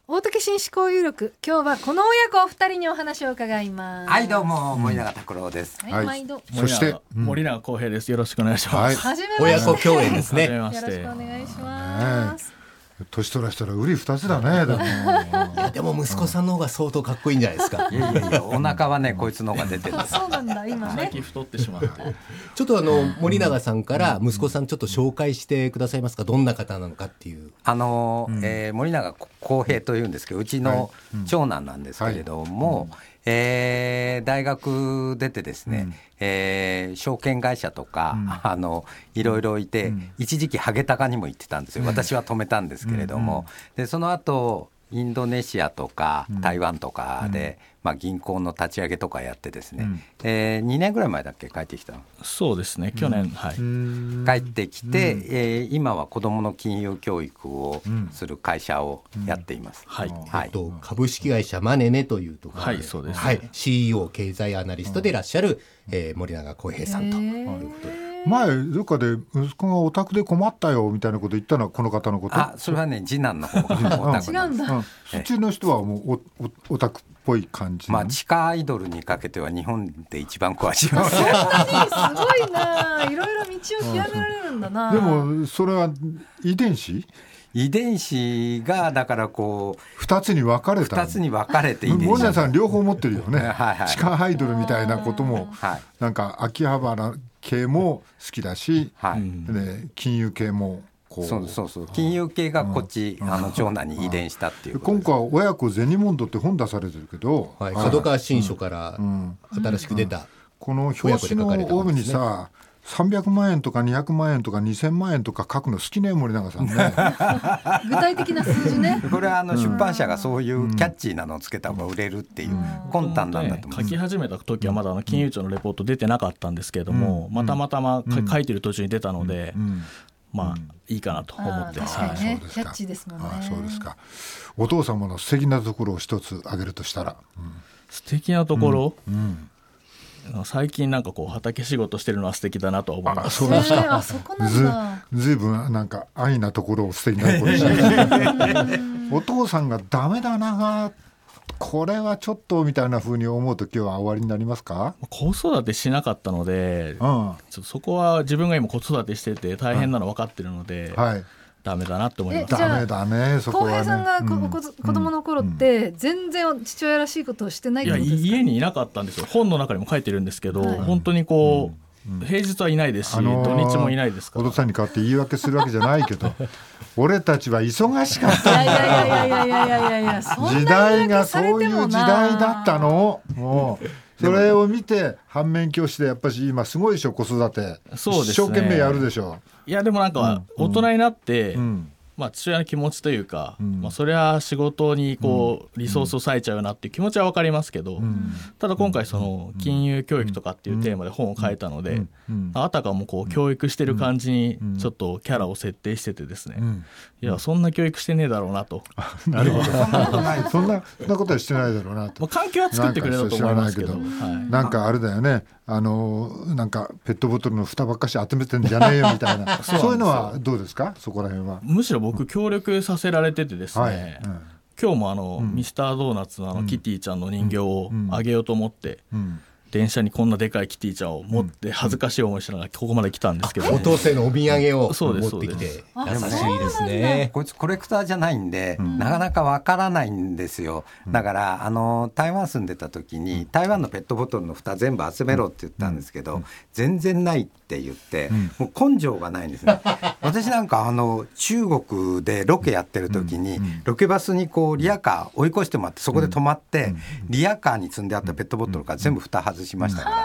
大竹紳士交友録、今日はこの親子お二人にお話を伺います。 はい、どうも森永卓郎です。 はい、毎度。 そして森永康平です。よろしくお願いします。 はじめまして。 親子共演ですね。 よろしくお願いします。 年取らしたら売り二つだね。 でも息子さんの方が相当かっこいいんじゃないですか。 いやいやいや、お腹はねこいつの方が出てるんです。 そうなんだ、今ね。 最近太ってしまって。 ちょっと森永さんから息子さんちょっと紹介してくださいますか。どんな方なのかっていう。 森永康平というんですけど、うちの長男なんですけれども、大学出てですね、証券会社とか、いろいろいて、一時期ハゲタカにも行ってたんですよ。私は止めたんですけれども、でその後インドネシアとか台湾とかで、銀行の立ち上げとかやってですね、2年ぐらい前だっけ帰ってきたの。 そうですね、去年、 帰ってきて、今は子どもの金融教育をする会社をやっています。 株式会社マネネというところで、 はい、そうです、 CEO 経済アナリストでいらっしゃる、森永康平さんということで、 前どっかで息子がオタクで困ったよみたいなこと言ったのはこの方のこと。 それはね、次男の方がオタクなんです。 そっちの人はもうオタクっぽい感じ。 地下アイドルにかけては日本で一番詳しい。すごいな、いろいろ道を極められるんだな。 でもそれは遺伝子がだからこう 2つに分かれた。 2つに分かれて遺伝子。 森永さん両方持ってるよね。地下アイドルみたいなことも、なんか秋葉原系も好きだし、金融系もこう。 そう金融系がこっち、長男に遺伝したっていうことです。 今回親子銭モンドって本出されてるけど、 角川新書から新しく出た、 この表紙の帯にさ、300万円とか200万円とか2000万円とか書くの好きね、森永さんね。 具体的な数字ね。 これは出版社がそういうキャッチーなのをつけた方が売れるっていう魂胆なんだと思います。 書き始めた時はまだ金融庁のレポート出てなかったんですけれども、たまたま書いてる途中に出たので、いいかなと思ってます。 キャッチーですもんね。 そうですか。お父様の素敵なところを一つ挙げるとしたら、 素敵なところ、最近なんかこう畑仕事してるのは素敵だなと思います。 そうですか。そこなんだ。 ずいぶんなんか安易なところを素敵なところにしてお父さんがダメだな、これはちょっとみたいな風に思うときは終わりになりますか。 子育てしなかったので、ちょっとそこは自分が今子育てしてて大変なの分かってるので、ダメだなって思います。 ダメだね、そこはね。 浩平さんが子供の頃って全然父親らしいことをしてないってことですか。 家にいなかったんですよ。本の中にも書いてるんですけど、本当にこう、平日はいないですし、土日もいないですから。 お父さんに代わって言い訳するわけじゃないけど俺たちは忙しかったんだよ。 時代がそういう時代だったの。もうそれを見て反面教師でやっぱり今すごいでしょ、子育て。 そうですね、 一生懸命やるでしょ。 いやでもなんか大人になって、父親の気持ちというか、それは仕事にこうリソースを割いちゃうなっていう気持ちは分かりますけど、ただ今回その金融教育とかっていうテーマで本を書いたので、あたかもこう教育してる感じにちょっとキャラを設定しててですね、いやそんな教育してねえだろうなと。なるほど、そんなことはしてないだろうなと。 環境は作ってくれたと思いますけど、 なんかあれだよね、 なんかペットボトルの蓋ばっかし集めてんじゃねえよみたいなそういうのはどうですか、そこら辺は。 むしろ僕協力させられててですね、今日もミスタードーナツのキティちゃんの人形をあげようと思って、電車にこんなでかいキティちゃんを持って恥ずかしい思いしながらここまで来たんですけど、 お父さんのお土産を持ってきて優しいですね。 こいつコレクターじゃないんで、なかなかわからないんですよ。だから台湾住んでた時に台湾のペットボトルの蓋全部集めろって言ったんですけど、全然ないって言って、もう根性がないんですね。私なんか中国でロケやってる時に、ロケバスにこうリヤカー追い越してもらって、そこで止まって、リヤカーに積んであったペットボトルから全部蓋外しましたから。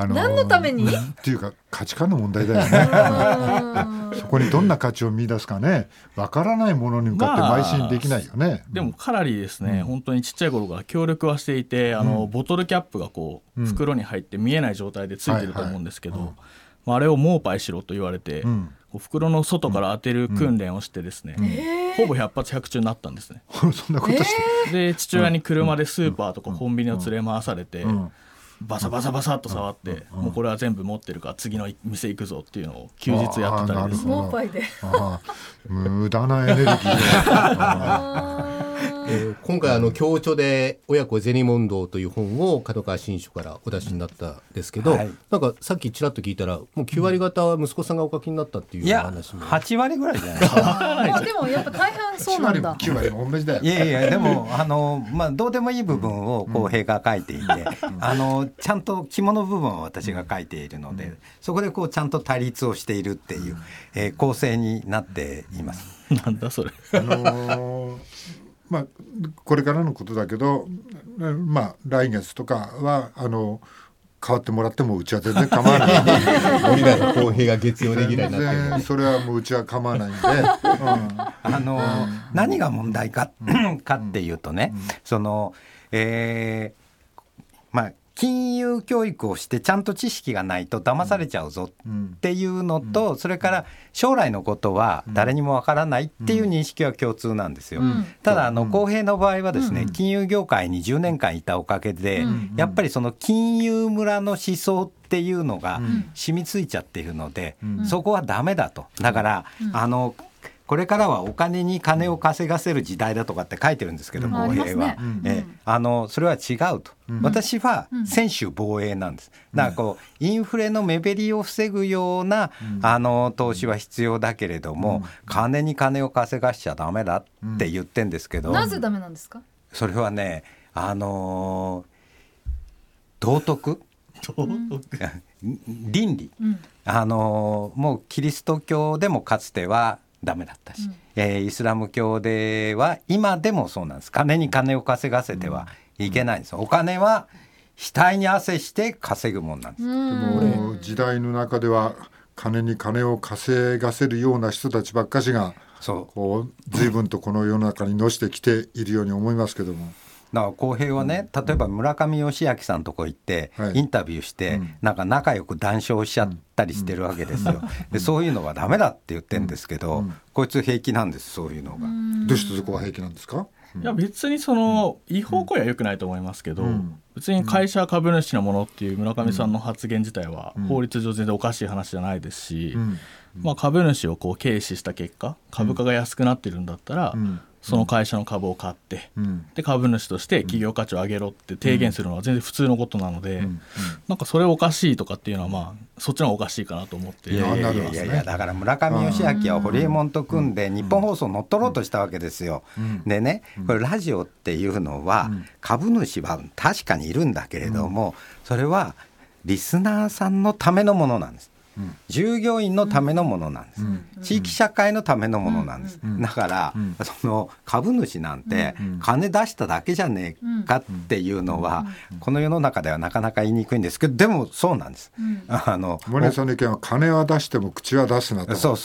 何のためにっていうか価値観の問題だよね。そこにどんな価値を見出すかね、わからないものに向かって邁進できないよね。 でもかなりですね、本当にちっちゃい頃から協力はしていて、ボトルキャップがこう袋に入って見えない状態でついてると思うんですけど、あれをモーパイしろと言われて、袋の外から当てる訓練をしてですね、ほぼ100発100中になったんですね。 そんなことして、 で父親に車でスーパーとかコンビニを連れ回されて、バサバサバサっと触って、もうこれは全部持ってるから次の店行くぞっていうのを休日やってたりですね。 モーパイで無駄なエネルギー回共著で親子銭問答という本を角川新書からお出しになったんですけど、はい、なんかさっきちらっと聞いたらもう9割方は息子さんがお書きになったっていうような話も。 いや8割ぐらいじゃないですかでもやっぱ大半そうなんだ。 9割も同じだよ。 いやいやでもどうでもいい部分を浩平が書いていて、ちゃんと肝の部分は私が書いているので、そこでちゃんと対立をしているっていう、構成になっています。 なんだそれ。 これからのことだけど、来月とかは変わってもらってもうちは全然構わない森永康平が月曜レギュラーになってる。 それはもううちは構わないんで、 何が問題かっていうとね、金融教育をしてちゃんと知識がないと騙されちゃうぞっていうのと、それから将来のことは誰にもわからないっていう認識は共通なんですよ。ただ公平の場合はですね、金融業界に10年間いたおかげで、やっぱりその金融村の思想っていうのが染みついちゃっているので、そこはダメだと。だからこれからはお金に金を稼がせる時代だとかって書いてるんですけど、公平は、それは違うと。私は専守防衛なんです。だからインフレの目減りを防ぐような投資は必要だけれども、金に金を稼がしちゃダメだって言ってんですけど、 なぜダメなんですか？ それはね、道徳倫理、もうキリスト教でもかつてはダメだったし、イスラム教では今でもそうなんです。金に金を稼がせてはいけないんです。お金は額に汗して稼ぐもんなんです。 でも時代の中では金に金を稼がせるような人たちばっかしが随分とこの世の中にのしてきているように思いますけども、 だから公平はね、例えば村上義明さんのとこ行ってインタビューして、なんか仲良く談笑しちゃったりしてるわけですよ。でそういうのはダメだって言ってるんですけど、こいつ平気なんです。そういうのが。 どうしてそこは平気なんですか？ いや別に違法行為は良くないと思いますけど、別に会社株主のものっていう村上さんの発言自体は法律上全然おかしい話じゃないですし、株主を軽視した結果株価が安くなってるんだったら、その会社の株を買って、で株主として企業価値を上げろって提言するのは全然普通のことなので、なんかそれおかしいとかっていうのはそっちの方がおかしいかなと思って。 いやだから村上義明はホリエモンと組んで日本放送乗っ取ろうとしたわけですよ。でね、これラジオっていうのは株主は確かにいるんだけれども、それはリスナーさんのためのものなんです。従業員のためのものなんです。地域社会のためのものなんです。だからその株主なんて金出しただけじゃねえかっていうのはこの世の中ではなかなか言いにくいんですけど、でもそうなんです。 森さんの意見は金は出しても口は出すなと。 そう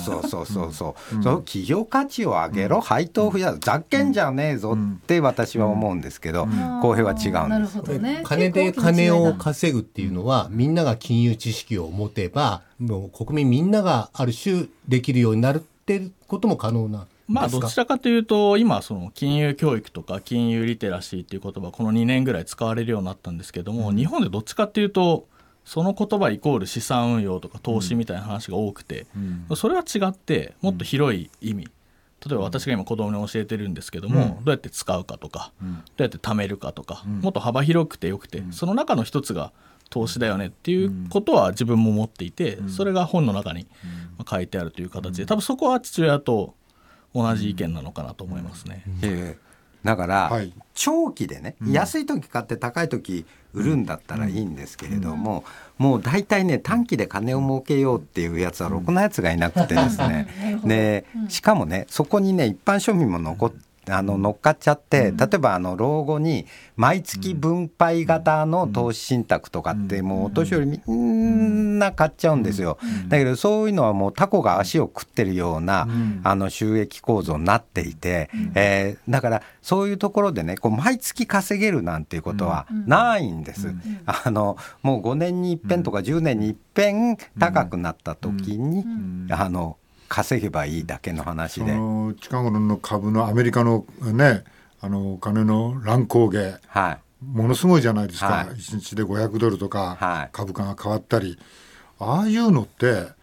企業価値を上げろ、配当を増やす、ざっけんじゃねえぞって私は思うんですけど、公平は違うんです。 金で金を稼ぐっていうのはみんなが金融知識を持てばもう国民みんながある種できるようになるっていうことも可能なんですか？ どちらかというと今金融教育とか金融リテラシーっていう言葉この2年ぐらい使われるようになったんですけども、日本でどっちかというとその言葉イコール資産運用とか投資みたいな話が多くて、それは違ってもっと広い意味、例えば私が今子供に教えてるんですけども、どうやって使うかとか、どうやって貯めるかとか、もっと幅広くてよくて、その中の一つが投資だよねっていうことは自分も持っていて、それが本の中に書いてあるという形で、多分そこは父親と同じ意見なのかなと思いますね。 だから、長期でね、安い時買って高い時売るんだったらいいんですけれども、もう大体ね短期で金を儲けようっていうやつはろくなやつがいなくてですね、でしかもねそこにね一般庶民も乗っかっちゃって、例えば老後に毎月分配型の投資信託とかってもうお年寄りみんな買っちゃうんですよ。だけどそういうのはもうタコが足を食ってるような収益構造になっていて、だからそういうところでね毎月稼げるなんていうことはないんです。もう5年に一遍とか10年に一遍高くなった時に稼げばいいだけの話で、 近頃の株のアメリカのねお金の乱高下、ものすごいじゃないですか、1日で500ドルとか、株価が変わったり、ああいうのって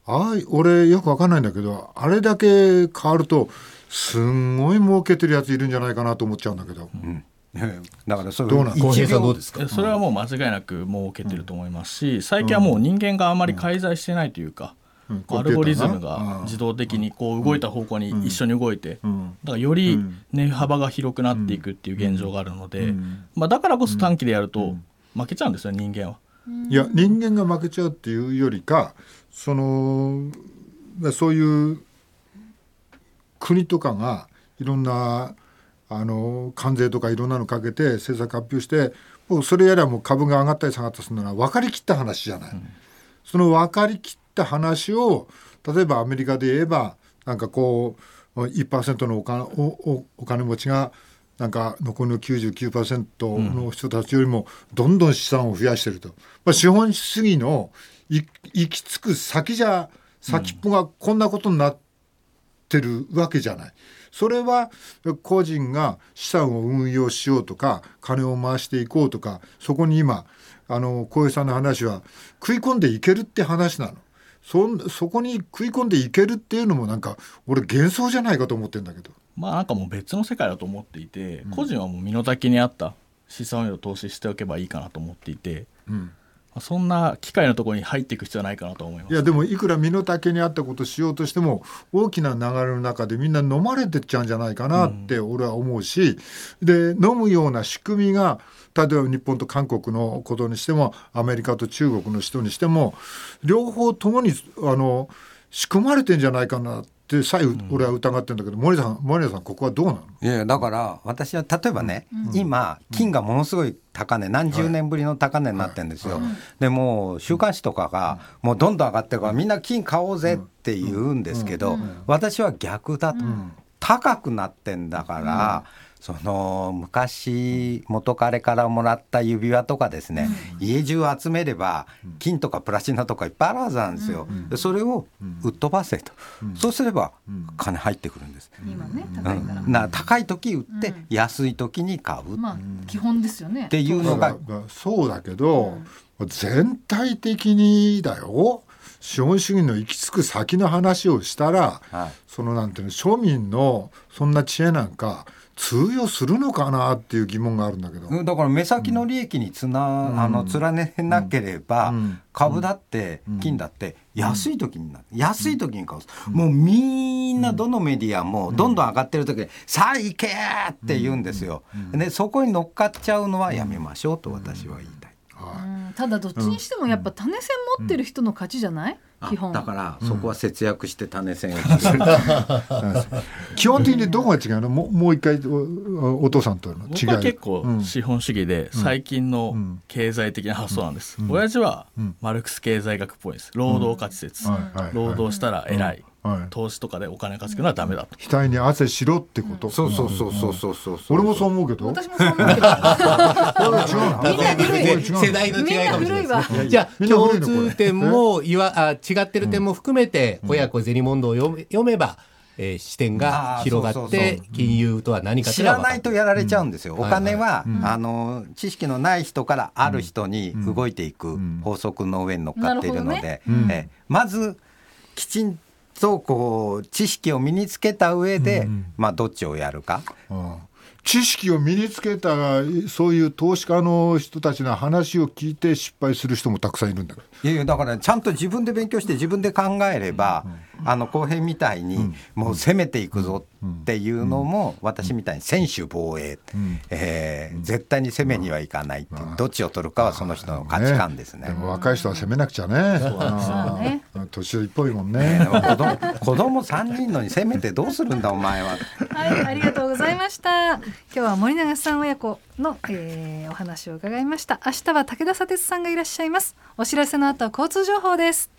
俺よく分かんないんだけど、あれだけ変わるとすんごい儲けてるやついるんじゃないかなと思っちゃうんだけど、 だからそれどうなん浩平さんどうですか？ それはもう間違いなく儲けてると思いますし、最近はもう人間があまり介在してないというか、アルゴリズムが自動的にこう動いた方向に一緒に動いて、だからより値幅が広くなっていくっていう現状があるので、だからこそ短期でやると負けちゃうんですよ人間は。 いや人間が負けちゃうっていうよりか、そういう国とかがいろんな関税とかいろんなのかけて政策発表して、もうそれやりゃもう株が上がったり下がったりするのは分かりきった話じゃない、その分かりきった話を例えばアメリカで言えばなんかこう 1% のお金持ちがなんか残りの 99% の人たちよりもどんどん資産を増やしていると、資本主義の行き着く先っぽがこんなことになってるわけじゃない。それは個人が資産を運用しようとか金を回していこうとか、そこに今浩平さんの話は食い込んでいけるって話なの。そこに食い込んでいけるっていうのもなんか俺幻想じゃないかと思ってるんだけど、 なんかもう別の世界だと思っていて、個人はもう身の丈に合った資産を投資しておけばいいかなと思っていて、そんな機械のところに入っていく必要はないかなと思います。 いやでもいくら身の丈に合ったことをしようとしても大きな流れの中でみんな飲まれてっちゃうんじゃないかなって俺は思うし、で飲むような仕組みが例えば日本と韓国のことにしてもアメリカと中国の人にしても両方ともに仕組まれてんじゃないかなってさえ俺は疑ってるんだけど、森田さんここはどうなの？ いやだから私は例えばね、今金がものすごい高値、何十年ぶりの高値になってるんですよ、でもう週刊誌とかがもうどんどん上がってるからみんな金買おうぜって言うんですけど、私は逆だと、高くなってんだから、昔元彼からもらった指輪とかですね、家中集めれば金とかプラチナとかいっぱいあるはずなんですよ、でそれを売っ飛ばせと、そうすれば金入ってくるんです、 今ね高いから、 高い時売って安い時に買う、 基本ですよねっていうのが、 そうだけど、全体的にだよ、資本主義の行き着く先の話をしたら、なんていうの、庶民のそんな知恵なんか通用するのかなっていう疑問があるんだけど、 だから目先の利益に連ねなければ、株だって金だって安い時になる、安い時に買う、もうみんなどのメディアもどんどん上がってる時にさあ行けって言うんですよ、でそこに乗っかっちゃうのはやめましょうと私は言いたい。 ただどっちにしてもやっぱ種銭持ってる人の勝ちじゃない、基本だからそこは節約して種銭をする、 基本的にどこが違うの？もう一回 お父さんとの違い。 僕は結構資本主義で最近の経済的な発想なんです、親父はマルクス経済学っぽいです。労働価値説、労働したら偉い、投資とかでお金稼ぐのはダメだと、 額に汗しろってこと、 そう俺もそう思うけど、 私もそう思うけどみんな古い、 世代の違いかもしれないですね。 みんな古いわ。 じゃあ共通点も違ってる点も含めて、親子銭問答を読めば視点が広がって金融とは何か知らないとやられちゃうんですよ、お金は、知識のない人からある人に動いていく法則の上に乗っかっているので、まずきちんと知識を身につけた上で、どっちをやるか、 知識を身につけたそういう投資家の人たちの話を聞いて失敗する人もたくさんいるんだけど、 いやだからちゃんと自分で勉強して自分で考えれば、公平みたいにもう攻めていくぞっていうのも、私みたいに専守防衛、絶対に攻めにはいかないって、どっちを取るかはその人の価値観ですね。 でも若い人は攻めなくちゃね、年寄りっぽいもんね。 子供3人のに攻めてどうするんだお前は。 はい、ありがとうございました。今日は森永さん親子の、お話を伺いました。明日は武田砂鉄さんがいらっしゃいます。お知らせの後は交通情報です。